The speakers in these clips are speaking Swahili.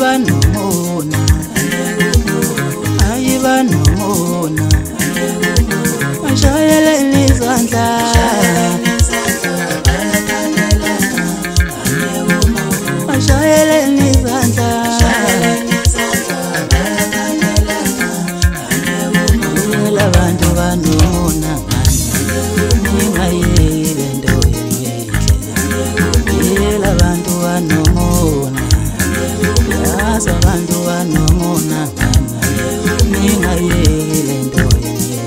ayibanomona ayibanomona ashayeleni izandla ashayeleni izandla labantu banomona ngingayile nto yenhle labantu banomona yazi abantu banomona ngingayile nto yenhle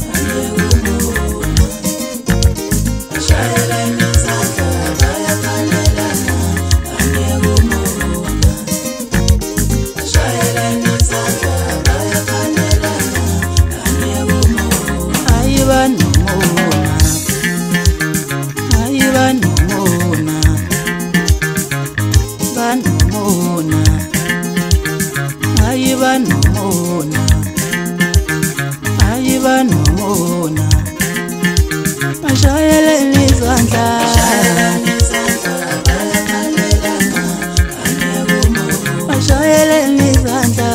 ashayeleni izandla bayakhanelana angekubona ashayeleni izandla bayakhanelana angekubona ayibanomona ayibanomona banomona ayibanomona ayibanomona ashayeleni izandla ashayeleni izandla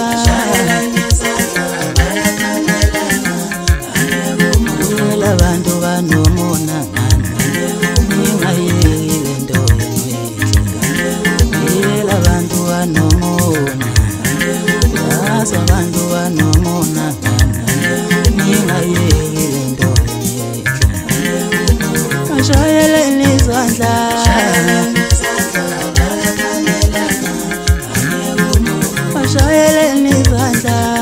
labantu banomona ngingayile nto yenhle labantu banomona yazi abantu banomona ngingayile nto yenhle ashayeleni izandla ashayeleni izandla